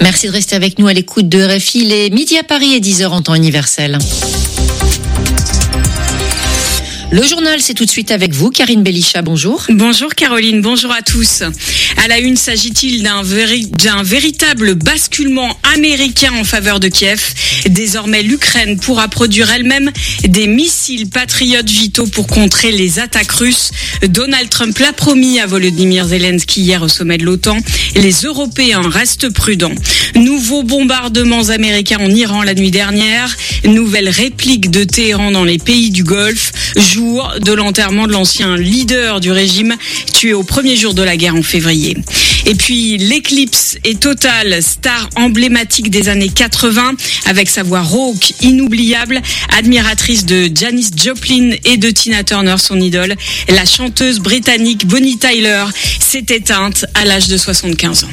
Merci de rester avec nous à l'écoute de RFI. Il est midi à Paris et 10h en temps universel. Le journal, c'est tout de suite avec vous, Karine Belisha, bonjour. Bonjour Caroline, bonjour à tous. À la une, s'agit-il d'un véritable basculement américain en faveur de Kiev? Désormais, l'Ukraine pourra produire elle-même des missiles patriotes vitaux pour contrer les attaques russes. Donald Trump l'a promis à Volodymyr Zelensky hier au sommet de l'OTAN. Les Européens restent prudents. Nouveaux bombardements américains en Iran la nuit dernière. Nouvelle réplique de Téhéran dans les pays du Golfe. Jour de l'enterrement de l'ancien leader du régime, tué au premier jour de la guerre en février. Et puis, l'éclipse est totale, star emblématique des années 80, avec sa voix rauque, inoubliable, admiratrice de Janis Joplin et de Tina Turner, son idole. La chanteuse britannique Bonnie Tyler s'est éteinte à l'âge de 75 ans.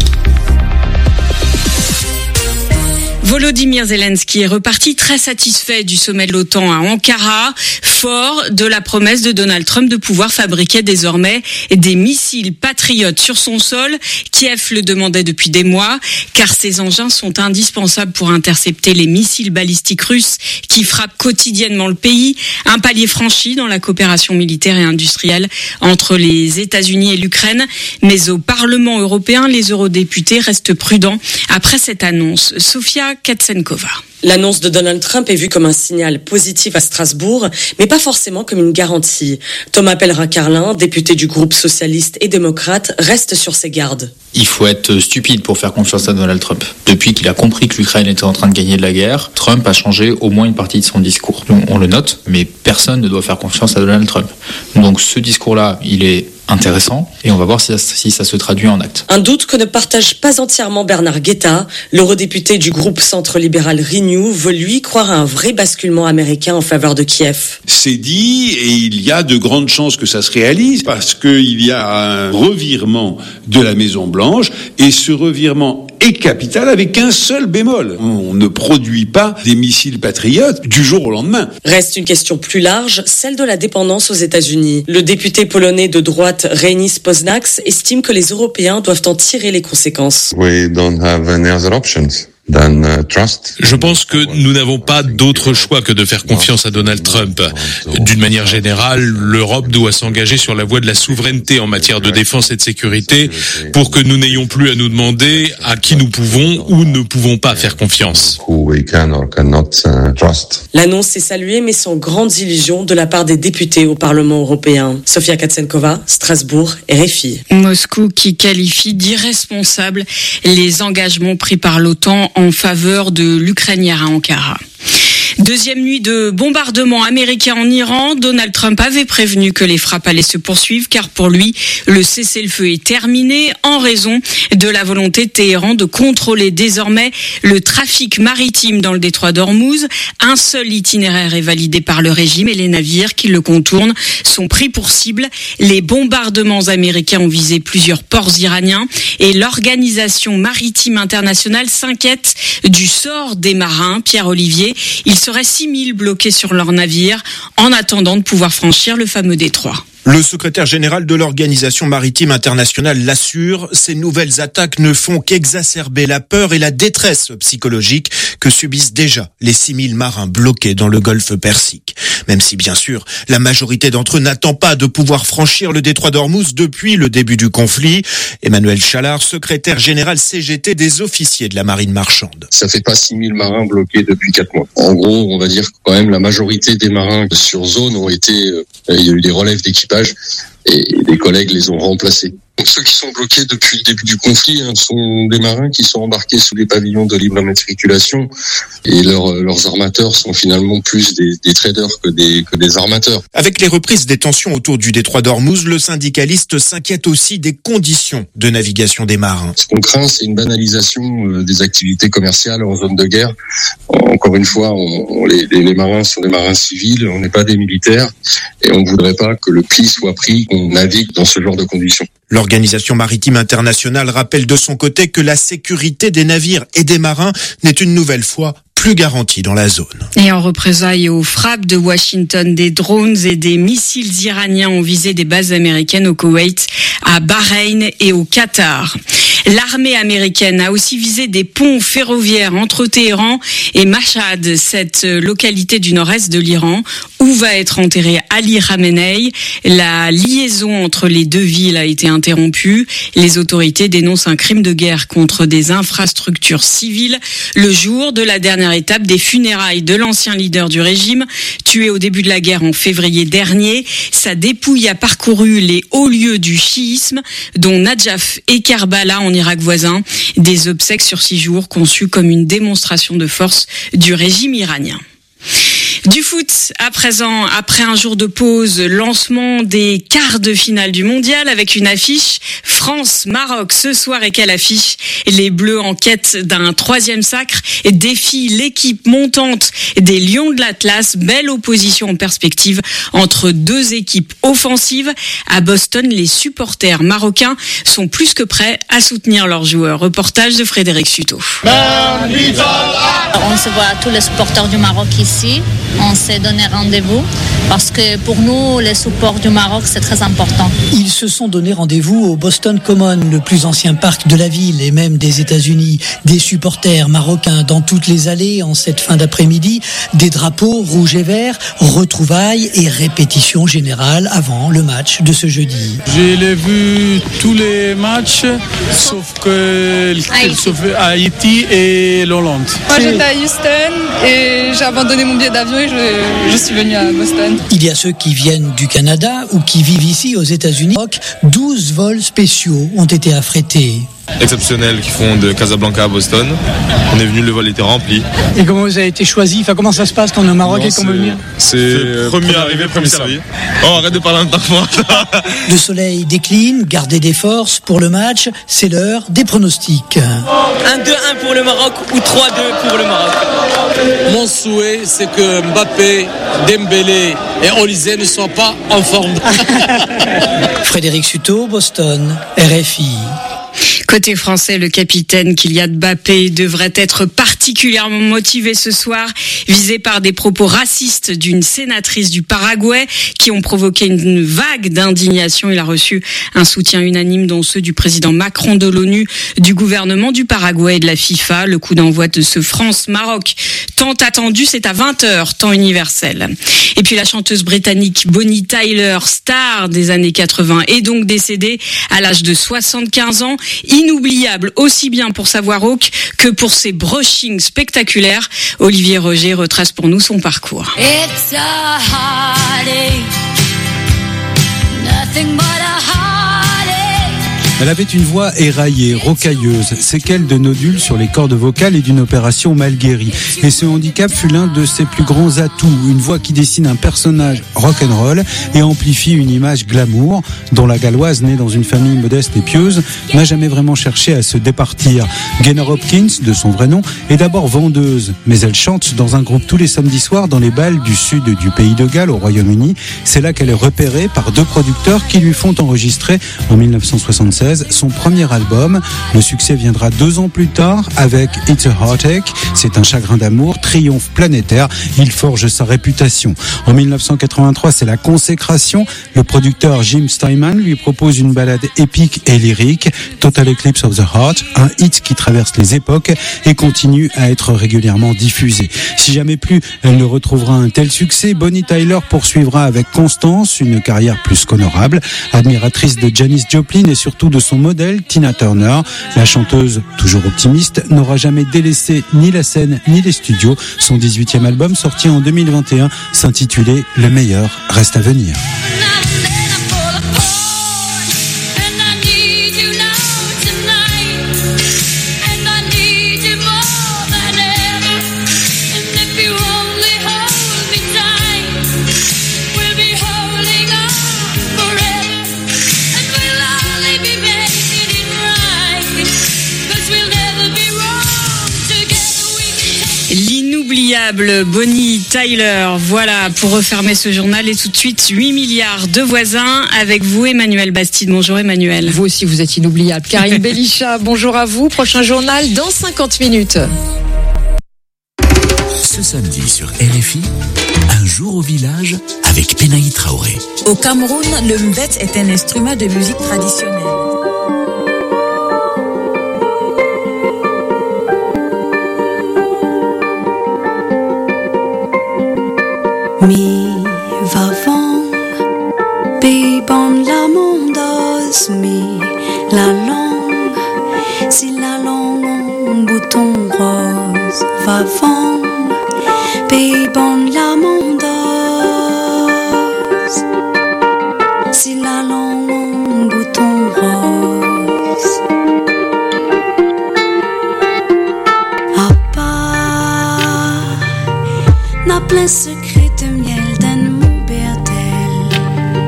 Volodymyr Zelensky est reparti très satisfait du sommet de l'OTAN à Ankara, fort de la promesse de Donald Trump de pouvoir fabriquer désormais des missiles patriotes sur son sol. Kiev le demandait depuis des mois, car ces engins sont indispensables pour intercepter les missiles balistiques russes qui frappent quotidiennement le pays. Un palier franchi dans la coopération militaire et industrielle entre les États-Unis et l'Ukraine. Mais au Parlement européen, les eurodéputés restent prudents après cette annonce. Sofia Katsenkova. L'annonce de Donald Trump est vue comme un signal positif à Strasbourg, mais pas forcément comme une garantie. Thomas Pellerin-Carlin, député du groupe socialiste et démocrate, reste sur ses gardes. Il faut être stupide pour faire confiance à Donald Trump. Depuis qu'il a compris que l'Ukraine était en train de gagner de la guerre, Trump a changé au moins une partie de son discours. On le note, mais personne ne doit faire confiance à Donald Trump. Donc ce discours-là, il est intéressant et on va voir si ça se traduit en actes. Un doute que ne partage pas entièrement Bernard Guetta. L'eurodéputé du groupe centre-libéral Renew veut lui croire à un vrai basculement américain en faveur de Kiev. C'est dit et il y a de grandes chances que ça se réalise parce qu'il y a un revirement de la Maison-Blanche et ce revirement est capital avec un seul bémol. On ne produit pas des missiles patriotes du jour au lendemain. Reste une question plus large, celle de la dépendance aux États-Unis. Le député polonais de droite Reinis Poznax estime que les Européens doivent en tirer les conséquences. We don't have any other options. Je pense que nous n'avons pas d'autre choix que de faire confiance à Donald Trump. D'une manière générale, l'Europe doit s'engager sur la voie de la souveraineté en matière de défense et de sécurité pour que nous n'ayons plus à nous demander à qui nous pouvons ou ne pouvons pas faire confiance. L'annonce est saluée mais sans grandes illusions de la part des députés au Parlement européen. Sofia Katsenkova, Strasbourg, RFI. Moscou qui qualifie d'irresponsables les engagements pris par l'OTAN en faveur de l'Ukraine hier à Ankara. Deuxième nuit de bombardement américain en Iran. Donald Trump avait prévenu que les frappes allaient se poursuivre car pour lui, le cessez-le-feu est terminé en raison de la volonté de Téhéran de contrôler désormais le trafic maritime dans le détroit d'Ormuz. Un seul itinéraire est validé par le régime et les navires qui le contournent sont pris pour cible. Les bombardements américains ont visé plusieurs ports iraniens et l'Organisation maritime internationale s'inquiète du sort des marins. Pierre Olivier, il serait 6000 bloqués sur leurs navires en attendant de pouvoir franchir le fameux détroit. Le secrétaire général de l'Organisation maritime internationale l'assure, ces nouvelles attaques ne font qu'exacerber la peur et la détresse psychologique que subissent déjà les 6000 marins bloqués dans le golfe Persique. Même si, bien sûr, la majorité d'entre eux n'attend pas de pouvoir franchir le détroit d'Ormuz depuis le début du conflit. Emmanuel Chalard, secrétaire général CGT des officiers de la marine marchande. Ça fait pas 6000 marins bloqués depuis 4 mois. En gros, on va dire que quand même la majorité des marins sur zone ont été, il y a eu des relèves d'équipage et des collègues les ont remplacés. Donc, ceux qui sont bloqués depuis le début du conflit sont des marins qui sont embarqués sous les pavillons de libre immatriculation et leurs armateurs sont finalement plus des traders que des armateurs. Avec les reprises des tensions autour du détroit d'Ormuz, le syndicaliste s'inquiète aussi des conditions de navigation des marins. Ce qu'on craint, c'est une banalisation des activités commerciales en zone de guerre. Encore une fois, les marins sont des marins civils, on n'est pas des militaires et on ne voudrait pas que le pli soit pris, qu'on navigue dans ce genre de conditions. L'Organisation maritime internationale rappelle de son côté que la sécurité des navires et des marins n'est une nouvelle fois plus garantie dans la zone. Et en représailles aux frappes de Washington, des drones et des missiles iraniens ont visé des bases américaines au Koweït à Bahreïn et au Qatar. L'armée américaine a aussi visé des ponts ferroviaires entre Téhéran et Mashhad, cette localité du nord-est de l'Iran, où va être enterré Ali Khamenei. La liaison entre les deux villes a été interrompue. Les autorités dénoncent un crime de guerre contre des infrastructures civiles le jour de la dernière étape des funérailles de l'ancien leader du régime, tué au début de la guerre en février dernier. Sa dépouille a parcouru les hauts lieux du chiisme, dont Nadjaf et Karbala en Irak voisin. Des obsèques sur 6 jours conçues comme une démonstration de force du régime iranien. Du foot, à présent, après un jour de pause, lancement des quarts de finale du mondial avec une affiche France-Maroc ce soir. Et quelle affiche! Les Bleus en quête d'un 3e sacre défient l'équipe montante des Lions de l'Atlas. Belle opposition en perspective entre deux équipes offensives. À Boston, les supporters marocains sont plus que prêts à soutenir leurs joueurs. Reportage de Frédéric Suto. On se voit tous les supporters du Maroc ici. On s'est donné rendez-vous parce que pour nous, les supporters du Maroc, c'est très important. Ils se sont donné rendez-vous au Boston Common, le plus ancien parc de la ville et même des États-Unis. Des supporters marocains dans toutes les allées en cette fin d'après-midi. Des drapeaux rouges et verts, retrouvailles et répétitions générales avant le match de ce jeudi. Je l'ai vu tous les matchs, sauf Haïti et l'Hollande. Moi j'étais à Houston et j'ai abandonné mon billet d'avion et je suis venue à Boston. Il y a ceux qui viennent du Canada ou qui vivent ici aux États-Unis. 12 vols spéciaux ont été affrétés. Exceptionnels qui font de Casablanca à Boston. On est venu, le vol était rempli. Et comment vous avez été choisi? Comment ça se passe quand on est au Maroc et qu'on veut venir? C'est premier arrivé, premier servi. Oh, arrête de parler en tant que moi. Le soleil décline, gardez des forces pour le match. C'est l'heure des pronostics. 1-2-1 pour le Maroc ou 3-2 pour le Maroc. Mon souhait, c'est que Mbappé, Dembélé et Olise ne soient pas en forme. Frédéric Suto, Boston, RFI. Côté français, le capitaine Kylian Mbappé devrait être particulièrement motivé ce soir, visé par des propos racistes d'une sénatrice du Paraguay qui ont provoqué une vague d'indignation. Il a reçu un soutien unanime, dont ceux du président Macron, de l'ONU, du gouvernement du Paraguay et de la FIFA. Le coup d'envoi de ce France-Maroc tant attendu, c'est à 20h, temps universel. Et puis la chanteuse britannique Bonnie Tyler, star des années 80, est donc décédée à l'âge de 75 ans. Inoubliable aussi bien pour sa voix rauque que pour ses brushings spectaculaires. Olivier Roger retrace pour nous son parcours. It's a heartache, nothing but a heartache. Elle avait une voix éraillée, rocailleuse, séquelles de nodules sur les cordes vocales et d'une opération mal guérie. Et ce handicap fut l'un de ses plus grands atouts, une voix qui dessine un personnage rock'n'roll et amplifie une image glamour, dont la Galloise, née dans une famille modeste et pieuse, n'a jamais vraiment cherché à se départir. Gaynor Hopkins, de son vrai nom, est d'abord vendeuse, mais elle chante dans un groupe tous les samedis soirs dans les bals du sud du pays de Galles, au Royaume-Uni. C'est là qu'elle est repérée par 2 producteurs qui lui font enregistrer en 1976 son premier album. Le succès viendra 2 ans plus tard avec It's a Heartache. C'est un chagrin d'amour, triomphe planétaire. Il forge sa réputation. En 1983, c'est la consécration. Le producteur Jim Steinman lui propose une ballade épique et lyrique, Total Eclipse of the Heart, un hit qui traverse les époques et continue à être régulièrement diffusé. Si jamais plus elle ne retrouvera un tel succès, Bonnie Tyler poursuivra avec constance une carrière plus qu'honorable. Admiratrice de Janis Joplin et surtout de son modèle Tina Turner, la chanteuse, toujours optimiste, n'aura jamais délaissé ni la scène ni les studios. Son 18e album, sorti en 2021, s'intitulait Le meilleur reste à venir. Bonnie Tyler, voilà pour refermer ce journal. Et tout de suite 8 milliards de voisins avec vous, Emmanuel Bastide. Bonjour Emmanuel. Vous aussi vous êtes inoubliable. Karine Belichat, bonjour à vous. Prochain journal dans 50 minutes. Ce samedi sur RFI, un Un jour au village avec Penaï Traoré. Au Cameroun, le mbet est un instrument de musique traditionnelle. Mi va vong, bi bon la mondos, mi la longue, si la longue bouton rose va vong, bi bon la mondos, si la longue bouton rose. Appa n'a plein secret de miel d'un mon bertel.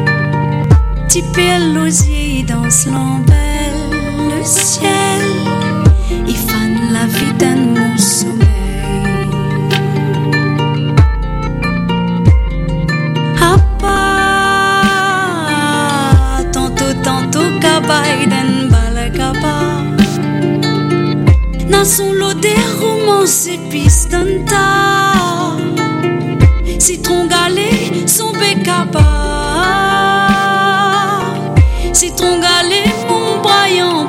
Tipé l'osier danse l'embelle le ciel. Il fan la vie d'un mon sommeil. Appa tantôt cabaye d'un balakaba. Dans son lot des romances épices d'un tas. Citron galé, son bécaba. Citron galé, mon braillant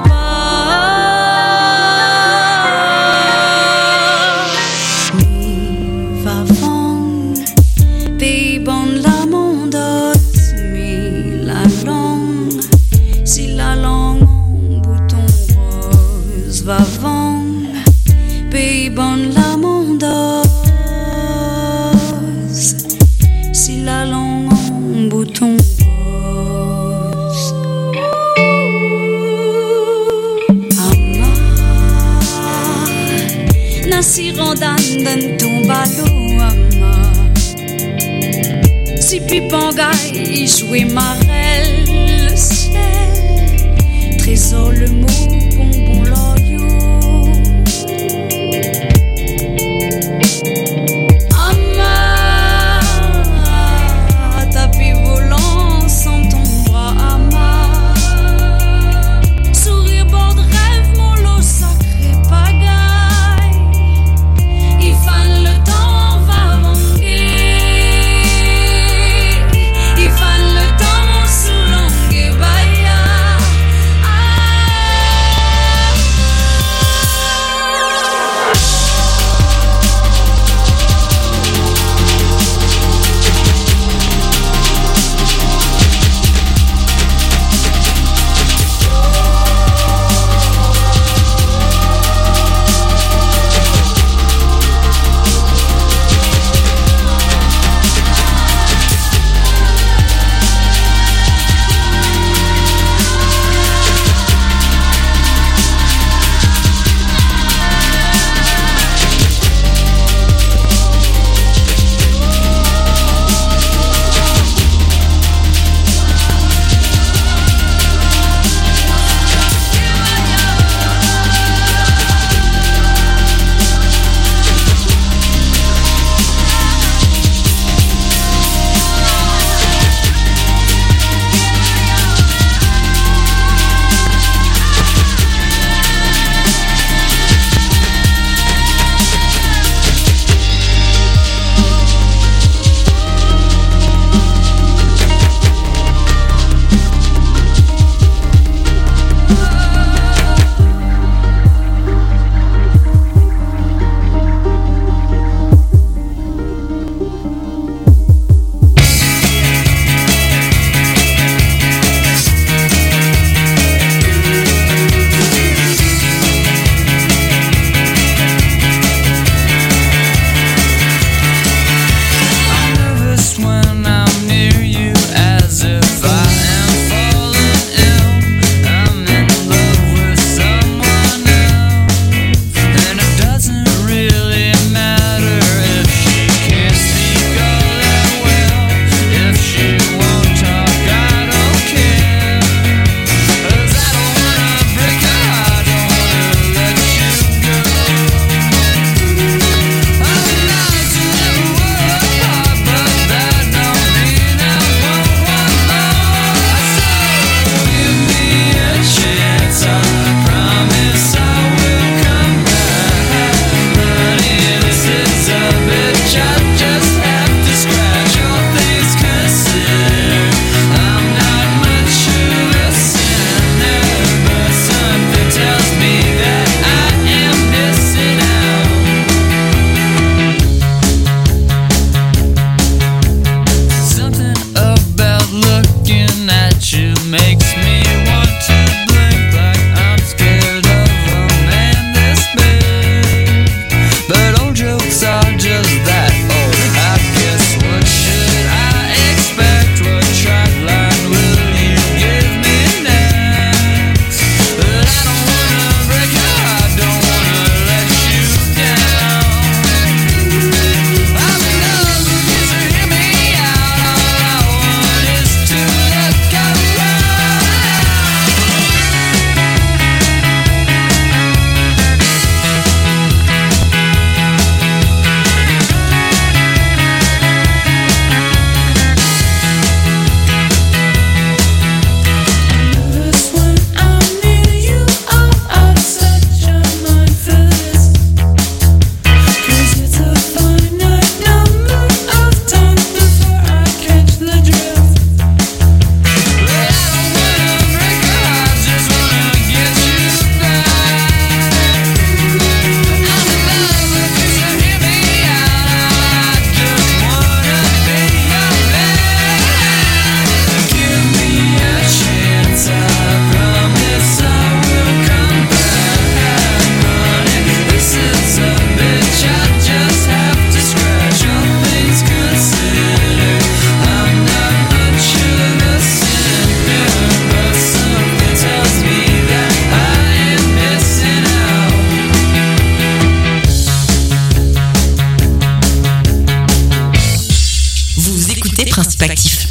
pas. Mi va vong, pays bon la mondos, mi la langue. Si la langue en bouton rose va vong, pays bon la mondos. Si la langue en bouton rose. Ama nasi rondan dan tombalo ama. Si pipangay jouer marelle le ciel. Trésor le mot bonbon l'oyo.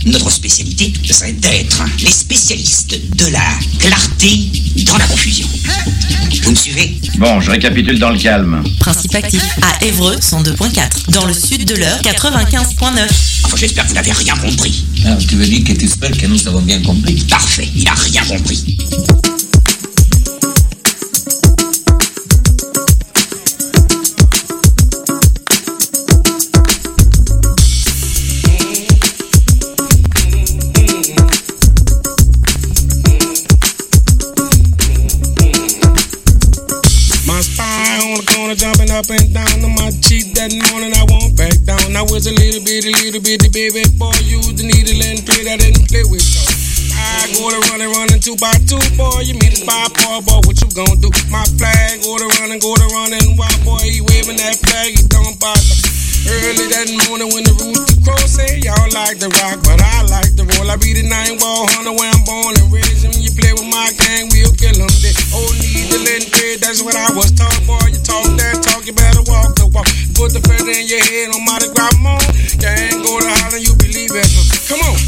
Notre spécialité, ce serait d'être les spécialistes de la clarté dans la confusion. Vous me suivez? Bon, je récapitule dans le calme. Principe actif à Évreux 102.4. Dans le sud de l'Eure 95.9. Enfin, j'espère que vous n'avez rien compris. Alors, tu veux dire que tu espères que nous avons bien compris? Parfait, il n'a rien compris. Jumping up and down on my cheek that morning, I won't back down. I was a little bitty baby boy, used the needle and thread, I didn't play with toys. I go to running 2 by 2, boy, you meet a spy, boy, what you gon' do? My flag, go to running, why, boy, he waving that flag, he don't bother. Early that morning when the rooster crow say, y'all like the rock, but I like the roll. I be the 9-ball hunter where I'm born and raised. When you play with my gang, we'll kill them dead. Old needle and thread, that's what I was taught, boy. You talk that talk, you better walk the walk. Put the feather in your head, no matter grab them on. Gang go to holler, you believe it. Come on.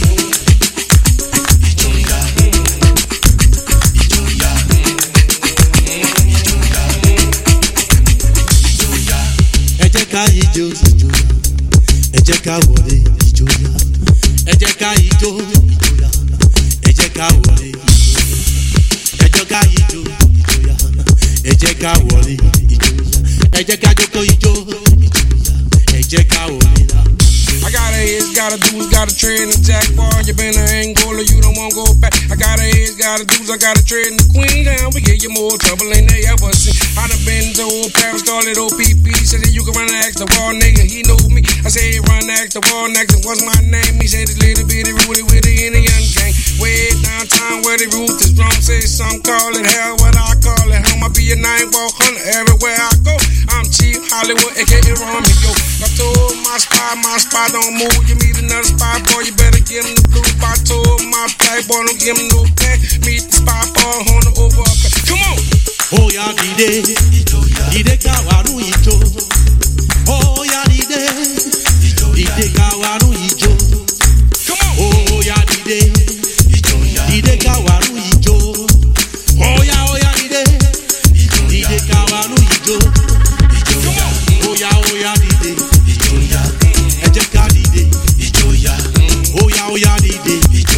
Ẹ jẹ́ ká wọlé ìjọyà, ẹ jẹ́ ká ijó ìjọyà, ẹ jẹ́ ká wọlé ìjọyà, ẹ jẹ́ ká ijó ìjọyà, ẹ jẹ́ ká wọlé ìjọyà, ẹ jẹ́ ká jókòó ijó ìjọyà, ẹ jẹ́ ká wọlé náà. I got a hits, got a dudes, got a trade in the jack bar. You been to Angola, you don't want to go back. I got a hits, got a dudes, I got a trade in the Queen Town. We give you more trouble than they ever seen. I done been to old Paris, call it OPP. Said that you can run and ask the wall, nigga, he knew me. I said, hey, run and ask the wall, next, what's my name? He said, it's little bitty Rudy with the Indian gang. Way downtown where the root is drum. Say some call it hell, what I call it home. I be a 9-ball hunter everywhere I go. I'm Chief Hollywood, aka Romeo. I told my spy don't move. You meet another spy, boy, you better give him the blue. I told my flag, boy, don't give him no pay. Meet the spy, boy, on the over up. Come on! Oh, yeah, dide kawaru ijo. Oh, yeah, dide kawaru ijo. Come on! Oh, yeah, dide kawaru ijo. Oh, yeah, dide kawaru ijo. Come on! Oh, yeah, dide. Ẹ jẹ́ ká dìde. Oh, yeah, dide.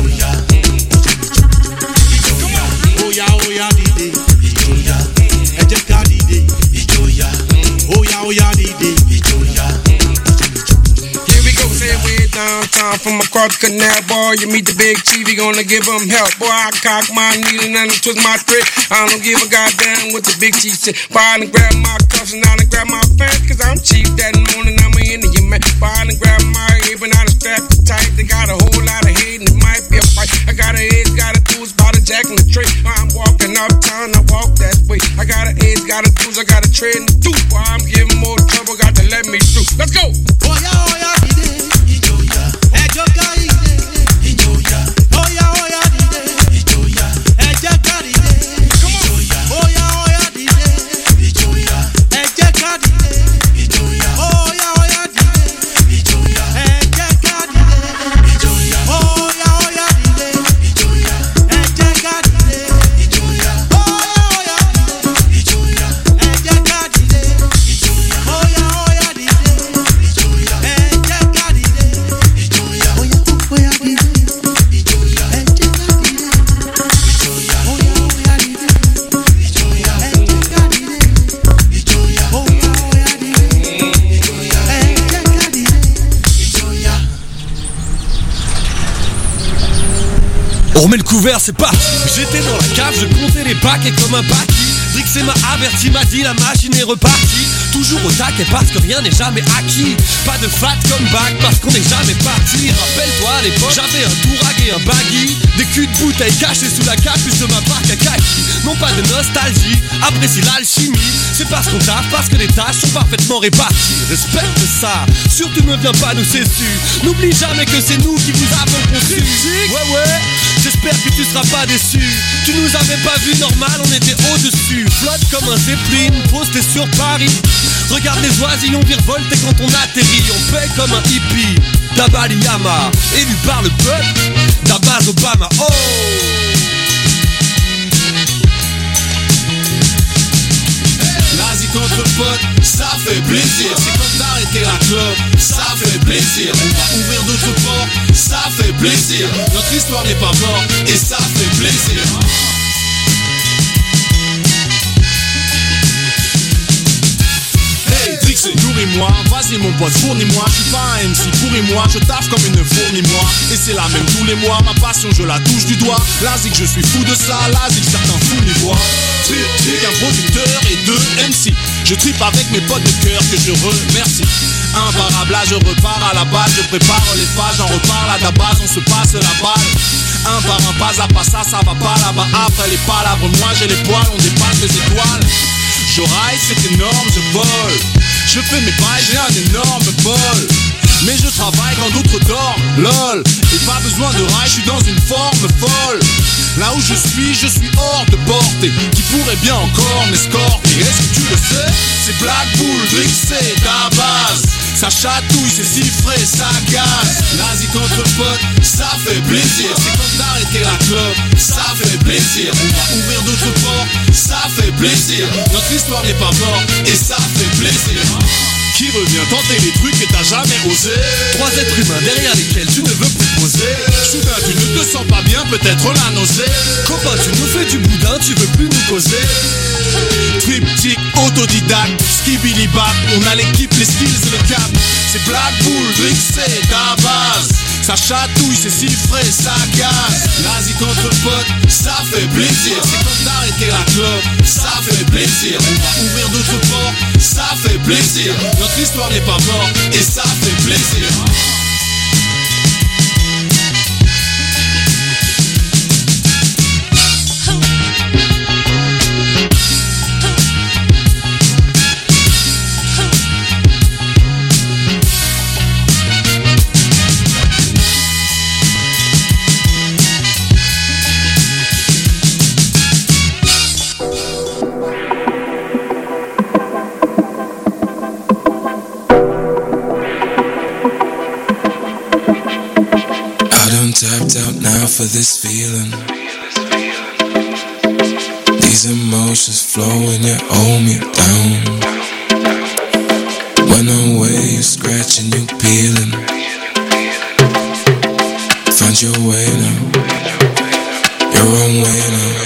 Oh, yeah, dide. Ẹ jẹ́ ká dìde. Oh, yeah, dide. Here we go, say we're downtown from across the canal, boy. You meet the big chief, he gonna give him help. Boy, I cock my needle and twist my thread. I don't give a goddamn what the big chief said. Boy, I done grab my cuffs and I done grab my pants, cause I'm cheap that morning, I'm an Indian man. Boy, I done grab my hip and I done strapped it tight. They got a whole lot of hate and it might be a fight. I got a edge, got a dudes, bought a jack in the tray. I'm walking uptown, I walk that way. I got a edge, got a dudes, I got a trade in the tooth. Boy, I'm giving more trouble, got to let me through. Let's go! Oh, yeah, dide. Ẹ jẹ́ ká dìde. Oh, yeah, dide. Ẹ jẹ́ ká dìde. Oh, yeah, dide. Ẹ jẹ́ ká dìde. Oh, yeah, dide. Ẹ jẹ́ ká dìde. Oh, yeah, dide. Ẹ jẹ́ ká dìde. Oh, yeah, dide. Ẹ jẹ́ ká dìde. Oh, yeah, dide. On remet le couvert, c'est parti. J'étais dans la cave, je comptais les paquets comme un paquis. Drixé m'a averti, m'a dit la machine est repartie. Toujours au taquet parce que rien n'est jamais acquis. Pas de fat comme back parce qu'on n'est jamais parti. Rappelle-toi à l'époque, j'avais un tourag et un baggy. Des culs de bouteilles cachés sous la capuche de ma barque à kaki. Non pas de nostalgie, apprécie l'alchimie. C'est parce qu'on taffe, parce que les tâches sont parfaitement réparties. Respecte ça, surtout ne viens pas nous cessus. N'oublie jamais que c'est nous qui vous avons conçus. Ouais, j'espère que tu seras pas déçu. Tu nous avais pas vu normal, on était au-dessus. Flotte comme un zeppelin, posté sur Paris. Regarde les oisillons virevolter quand on atterrit. On paie comme un hippie. d'Abaliyama, élu par le peuple d'Abbas Obama. Oh! L'Asie contre potes, ça fait plaisir. C'est comme d'arrêter la clope, ça fait plaisir. On va ouvrir d'autres portes, ça fait plaisir. Notre histoire n'est pas morte et ça fait plaisir. Hey, Drix, nourris-moi, vas-y mon pote, fournis-moi. Je suis pas un MC, pourris-moi, je taffe comme une fournis-moi. Et c'est la même tous les mois, ma passion je la touche du doigt. L'Asie que je suis fou de ça, l'Asie que certains fous n'y voient. Trick, un producteur et 2 MC. Je tripe avec mes potes de cœur que je remercie. Imparable, là je repars à la base. Je prépare les pages, j'en reparle à la base. On se passe la balle. Un par un, pas à pas, ça va pas là-bas. Après les palabres, moi j'ai les poils, on dépasse les étoiles. Je ride, c'est énorme, je vole. Je fais mes bails, j'ai un énorme bol. Mais je travaille quand d'autres dorment, lol. Et pas besoin de ride, je suis dans une forme folle. Là où je suis hors de portée. Qui pourrait bien encore m'escorter. Est-ce que tu le sais? C'est Black Bull, Drix, c'est ta base. Ça chatouille, c'est siffré, ça gaze. L'Asie contre potes, ça fait plaisir. C'est comme d'arrêter la clope, ça fait plaisir. On va ouvrir d'autres portes, ça fait plaisir. Notre histoire n'est pas morte et ça fait plaisir. Qui revient tenter les trucs que t'as jamais osé. 3 êtres humains derrière lesquels tu ne veux plus poser. Soudain tu ne te sens pas bien, peut-être la nausée. Copain, tu nous fais du boudin, tu veux plus nous causer. Triptyque, autodidacte, skibilibap. On a l'équipe, les skills et le cap. C'est Black Bull, Drix, c'est ta base. Ça chatouille, c'est siffré, ça gaze. L'Asie contre potes, ça fait plaisir. C'est comme d'arrêter la clope, ça fait plaisir. On va ouvrir d'autres portes, ça fait plaisir. Notre histoire n'est pas morte et ça fait plaisir. Tapped out now for this feeling. These emotions flowing, you hold me down. When I'm away, you scratching, you peeling. Find your way now, your own way now.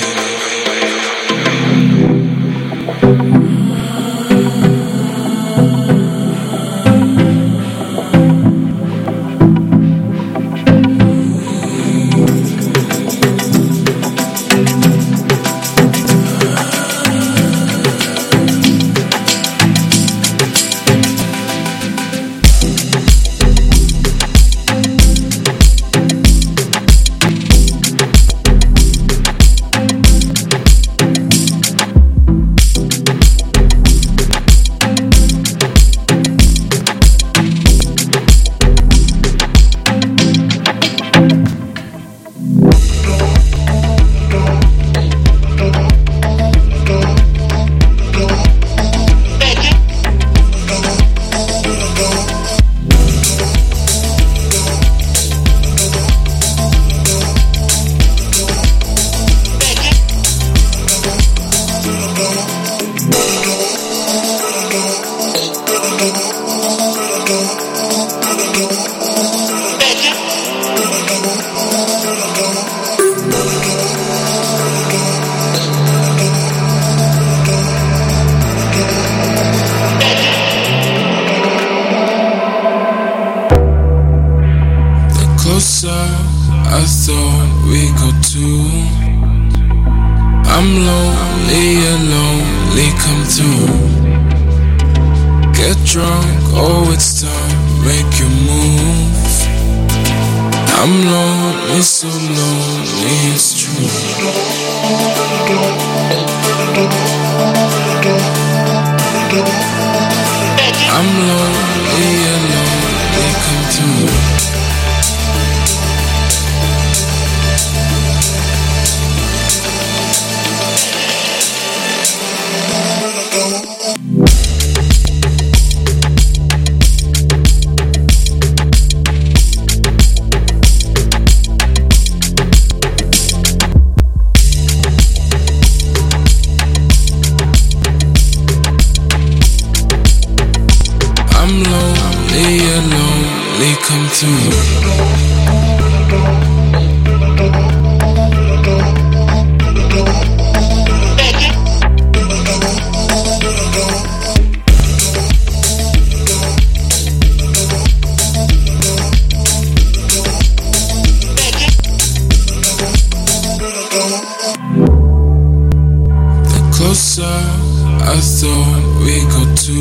I thought we got to.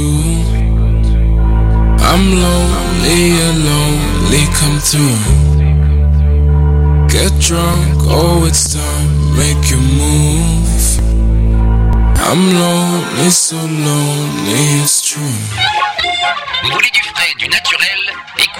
I'm lonely, come through. Get drunk, oh it's time, make your move. I'm lonely, so lonely, it's true. Vous voulez du frais, du naturel?